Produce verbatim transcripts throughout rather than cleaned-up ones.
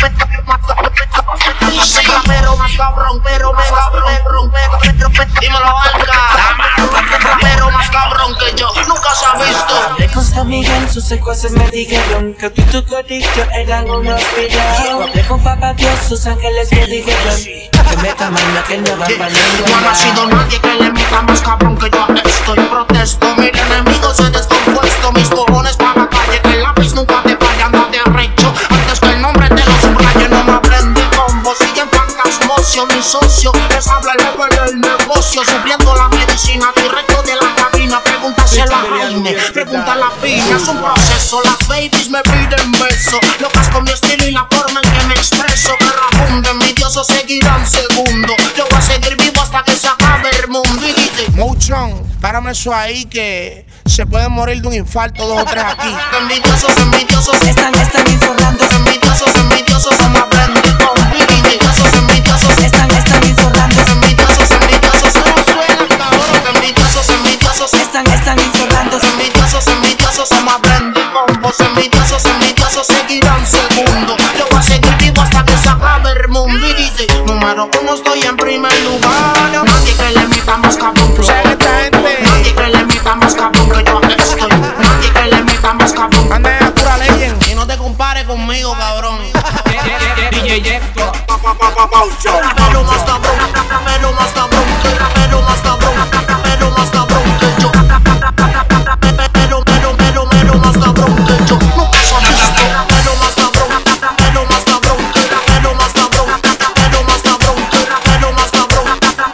Rapero más cabrón, pero me cabrón, pero dímelo Alca. Rapero más cabrón que yo, nunca se ha visto. Hablé con San Miguel, sus secuaces me dijeron que tú y tu corillo eran unos pillados. Hablé con Papá Dios, sus ángeles me dijeron que me tamaño que no van valiendo. No ha nacido nadie que le meta más cabrón que yo. Estoy protesto, mi enemigo se descompuesto. Mis cojones para la calle, que el lápiz nunca te vaya, no te arrecho. Antes que el nombre te lo subraye, no me aprende combo. Siguen fantasmocio, mi socio les habla el jefe del negocio, supliendo la medicina directo de la cabina. Pregúntaselo a Jaime, pregunta a la piña. Es un proceso, las babies me piden beso. Locas con mi estilo y la forma en que me expreso. Guerra funda, envidiosos seguirán segundo. Yo voy a seguir vivo hasta que se acabe el mundo. Y dice Moutron, párame eso ahí que se puede morir de un infarto dos o tres aquí. envidiosos, envidiosos Están, están informando. envidiosos, envidiosos se me aprende con envidiosos, envidiosos Están, están informando. envidiosos, envidiosos no suenan cabrón. Envidiosos, envidiosos Están, están informando. envidiosos, envidiosos se me aprende con vos. Envidiosos, envidiosos seguirán segundo. Yo voy a seguir vivo hasta que se acabe el mundo. Y dice, número uno estoy en primer lugar. Nadie que le meta más cabrón que yo. Nadie que le meta más cabrón que yo estoy. Nadie que le meta más cabrón. Anda a pura legend. Y no te compares conmigo, cabrón. D J Jecto. Rapero más cabrón, rapero más cabrón, rapero más cabrón, rapero más cabrón que yo. Rapero, pero, pero, pero más cabrón que yo. Nunca se ha visto. Rapero más cabrón, rapero más cabrón, rapero más cabrón, rapero más cabrón, rapero más cabrón,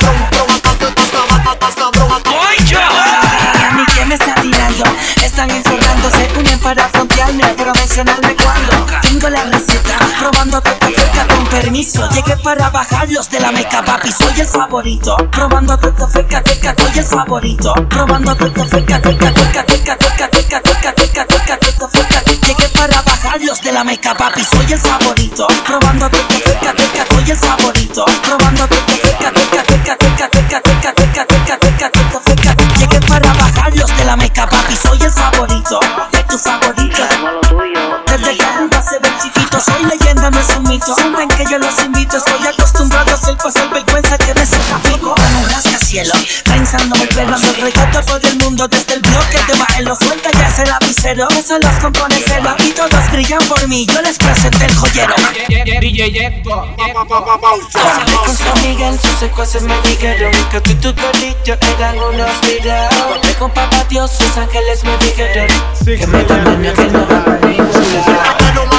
más cabrón, más cabrón. A mí que me está tirando. Están informándose, unen para frontearme, pero mencionarme cuando tengo la receta, probando tu feca con permiso. Llegué para bajarlos de la meca, papi, soy el favorito. Probando tu feca, feca, soy el favorito. Probando tu feca, feca, feca, feca, feca, feca, feca, feca, feca, feca, feca. Llegué para bajarlos de la meca, papi, soy el favorito. Probando tu feca, feca, soy el favorito. Probando tu feca, feca, feca, feca, feca, feca, feca, feca, feca, feca, feca. Llegué para bajarlos de la meca, papi, soy el favorito. De tu favorito. Desde que arriba se ven chiquitos, soy leyenda, no es un mito. Saben que yo los invito, estoy acostumbrado a hacer pasar vergüenza que me saca pico. No rascacielo, pensando el pelo, ando regando por el mundo desde el bloque de bailo. Suelta ya ese lapicero, eso los compone celo. Y todos brillan por mí, yo les presenté el joyero. D J Jecto. Hablé con San Miguel, sus secuaces me dijeron que tú y tu corillo eran unos pillados. Hablé con Papá Dios, sus ángeles me dijeron que me tamaño que no va a ningún lugar. Rapero